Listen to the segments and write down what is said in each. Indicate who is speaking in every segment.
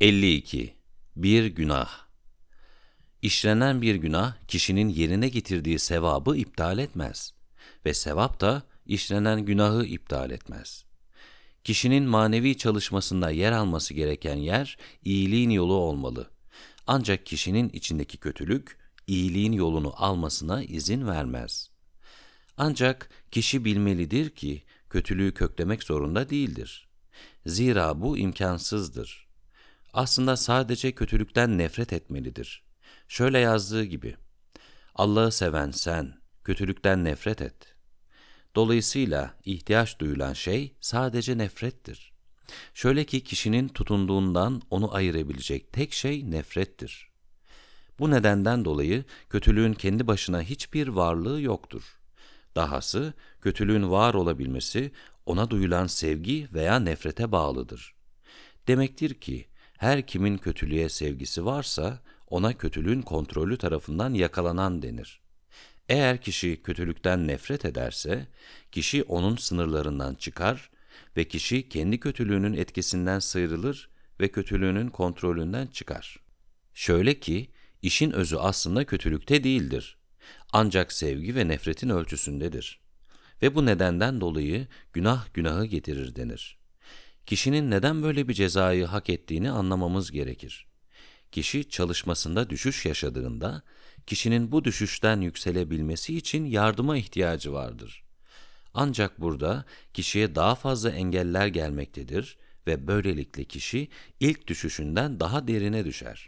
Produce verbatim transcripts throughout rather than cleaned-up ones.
Speaker 1: elli iki. Bir günah. İşlenen bir günah, kişinin yerine getirdiği sevabı iptal etmez ve sevap da işlenen günahı iptal etmez. Kişinin manevi çalışmasında yer alması gereken yer, iyiliğin yolu olmalı. Ancak kişinin içindeki kötülük, iyiliğin yolunu almasına izin vermez. Ancak kişi bilmelidir ki, kötülüğü köklemek zorunda değildir. Zira bu imkansızdır. Aslında sadece kötülükten nefret etmelidir. Şöyle yazdığı gibi, Allah'ı seven sen, kötülükten nefret et. Dolayısıyla ihtiyaç duyulan şey sadece nefrettir. Şöyle ki kişinin tutunduğundan onu ayırabilecek tek şey nefrettir. Bu nedenden dolayı kötülüğün kendi başına hiçbir varlığı yoktur. Dahası kötülüğün var olabilmesi ona duyulan sevgi veya nefrete bağlıdır. Demektir ki her kimin kötülüğe sevgisi varsa ona kötülüğün kontrolü tarafından yakalanan denir. Eğer kişi kötülükten nefret ederse, kişi onun sınırlarından çıkar ve kişi kendi kötülüğünün etkisinden sıyrılır ve kötülüğünün kontrolünden çıkar. Şöyle ki, işin özü aslında kötülükte değildir. Ancak sevgi ve nefretin ölçüsündedir. Ve bu nedenden dolayı günah günahı getirir denir. Kişinin neden böyle bir cezayı hak ettiğini anlamamız gerekir. Kişi çalışmasında düşüş yaşadığında, kişinin bu düşüşten yükselebilmesi için yardıma ihtiyacı vardır. Ancak burada kişiye daha fazla engeller gelmektedir ve böylelikle kişi ilk düşüşünden daha derine düşer.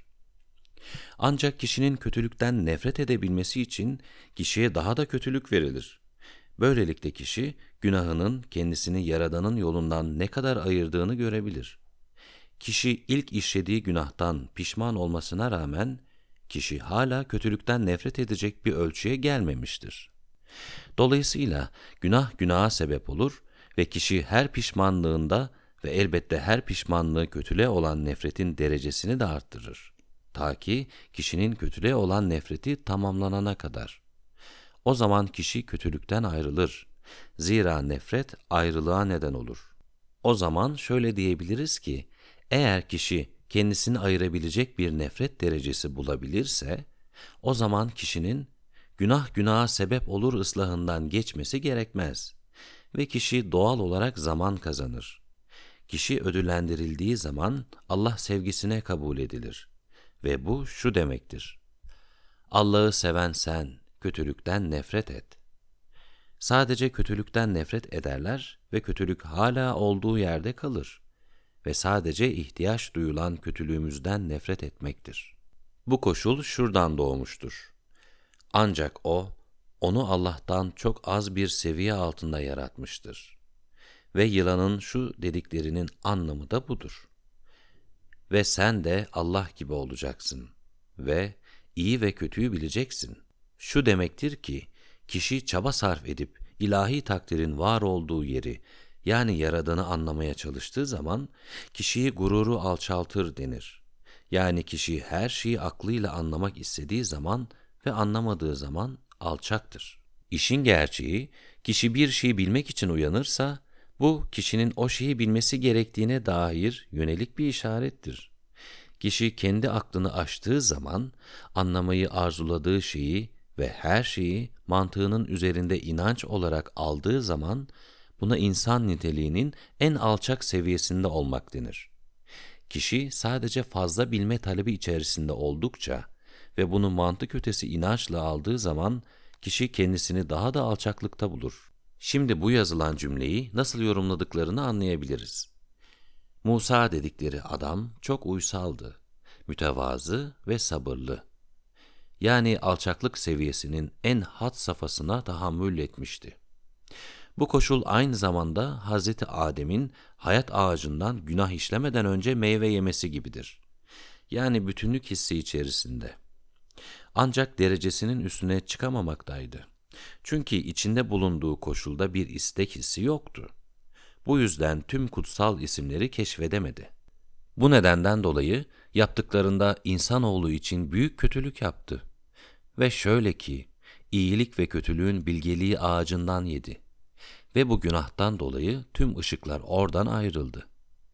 Speaker 1: Ancak kişinin kötülükten nefret edebilmesi için kişiye daha da kötülük verilir. Böylelikle kişi günahının kendisini Yaradan'ın yolundan ne kadar ayırdığını görebilir. Kişi ilk işlediği günahtan pişman olmasına rağmen, kişi hala kötülükten nefret edecek bir ölçüye gelmemiştir. Dolayısıyla günah günaha sebep olur ve kişi her pişmanlığında ve elbette her pişmanlığı kötülüğe olan nefretin derecesini de arttırır. Ta ki kişinin kötülüğe olan nefreti tamamlanana kadar. O zaman kişi kötülükten ayrılır. Zira nefret ayrılığa neden olur. O zaman şöyle diyebiliriz ki, eğer kişi kendisini ayırabilecek bir nefret derecesi bulabilirse, o zaman kişinin günah günaha sebep olur ıslahından geçmesi gerekmez ve kişi doğal olarak zaman kazanır. Kişi ödüllendirildiği zaman Allah sevgisine kabul edilir ve bu şu demektir: Allah'ı seven sen, kötülükten nefret et. Sadece kötülükten nefret ederler ve kötülük hala olduğu yerde kalır ve sadece ihtiyaç duyulan kötülüğümüzden nefret etmektir. Bu koşul şuradan doğmuştur. Ancak o, onu Allah'tan çok az bir seviye altında yaratmıştır. Ve yılanın şu dediklerinin anlamı da budur. Ve sen de Allah gibi olacaksın ve iyi ve kötüyü bileceksin. Şu demektir ki, kişi çaba sarf edip ilahi takdirin var olduğu yeri, yani Yaradan'ı anlamaya çalıştığı zaman, kişiyi gururu alçaltır denir. Yani kişi her şeyi aklıyla anlamak istediği zaman ve anlamadığı zaman alçaktır. İşin gerçeği, kişi bir şeyi bilmek için uyanırsa, bu kişinin o şeyi bilmesi gerektiğine dair yönelik bir işarettir. Kişi kendi aklını aştığı zaman, anlamayı arzuladığı şeyi ve her şeyi mantığının üzerinde inanç olarak aldığı zaman, buna insan niteliğinin en alçak seviyesinde olmak denir. Kişi sadece fazla bilme talebi içerisinde oldukça ve bunu mantık ötesi inançla aldığı zaman, kişi kendisini daha da alçaklıkta bulur. Şimdi bu yazılan cümleyi nasıl yorumladıklarını anlayabiliriz. Musa dedikleri adam çok uysaldı, mütevazı ve sabırlı. Yani alçaklık seviyesinin en had safhasına tahammül etmişti. Bu koşul aynı zamanda Hazreti Adem'in hayat ağacından günah işlemeden önce meyve yemesi gibidir. Yani bütünlük hissi içerisinde. Ancak derecesinin üstüne çıkamamaktaydı. Çünkü içinde bulunduğu koşulda bir istek hissi yoktu. Bu yüzden tüm kutsal isimleri keşfedemedi. Bu nedenden dolayı yaptıklarında insanoğlu için büyük kötülük yaptı. Ve şöyle ki, iyilik ve kötülüğün bilgeliği ağacından yedi. Ve bu günahtan dolayı tüm ışıklar oradan ayrıldı.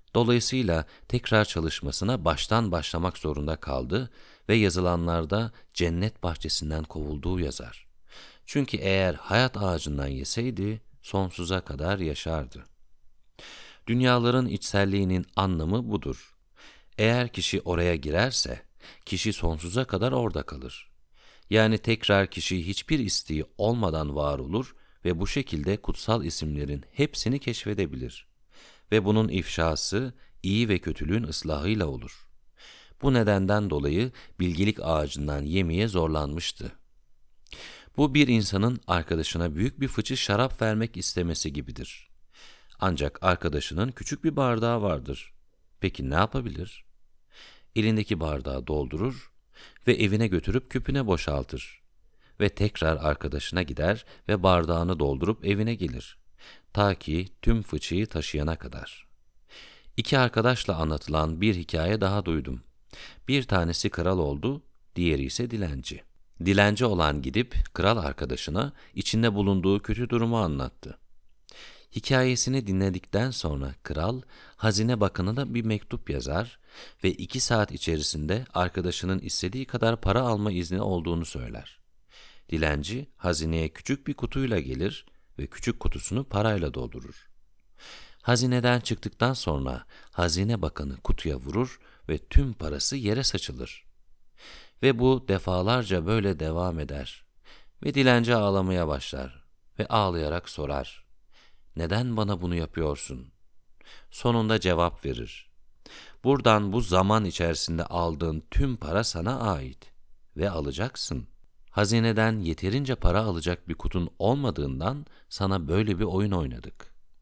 Speaker 1: Dolayısıyla tekrar çalışmasına baştan başlamak zorunda kaldı ve yazılanlarda cennet bahçesinden kovulduğu yazar. Çünkü eğer hayat ağacından yeseydi sonsuza kadar yaşardı. Dünyaların içselliğinin anlamı budur. Eğer kişi oraya girerse, kişi sonsuza kadar orada kalır. Yani tekrar kişi hiçbir isteği olmadan var olur ve bu şekilde kutsal isimlerin hepsini keşfedebilir. Ve bunun ifşası, iyi ve kötülüğün ıslahıyla olur. Bu nedenden dolayı bilgelik ağacından yemeye zorlanmıştı. Bu bir insanın arkadaşına büyük bir fıçı şarap vermek istemesi gibidir. Ancak arkadaşının küçük bir bardağı vardır. Peki ne yapabilir? Elindeki bardağı doldurur ve evine götürüp küpüne boşaltır. Ve tekrar arkadaşına gider ve bardağını doldurup evine gelir. Ta ki tüm fıçıyı taşıyana kadar. İki arkadaşla anlatılan bir hikaye daha duydum. Bir tanesi kral oldu, diğeri ise dilenci. Dilenci olan gidip kral arkadaşına içinde bulunduğu kötü durumu anlattı. Hikayesini dinledikten sonra kral, hazine bakanına bir mektup yazar ve iki saat içerisinde arkadaşının istediği kadar para alma izni olduğunu söyler. Dilenci, hazineye küçük bir kutuyla gelir ve küçük kutusunu parayla doldurur. Hazineden çıktıktan sonra hazine bakanı kutuya vurur ve tüm parası yere saçılır. Ve bu defalarca böyle devam eder. Ve dilenci ağlamaya başlar ve ağlayarak sorar: "Neden bana bunu yapıyorsun?" Sonunda cevap verir: "Buradan bu zaman içerisinde aldığın tüm para sana ait ve alacaksın. Hazineden yeterince para alacak bir kutun olmadığından sana böyle bir oyun oynadık."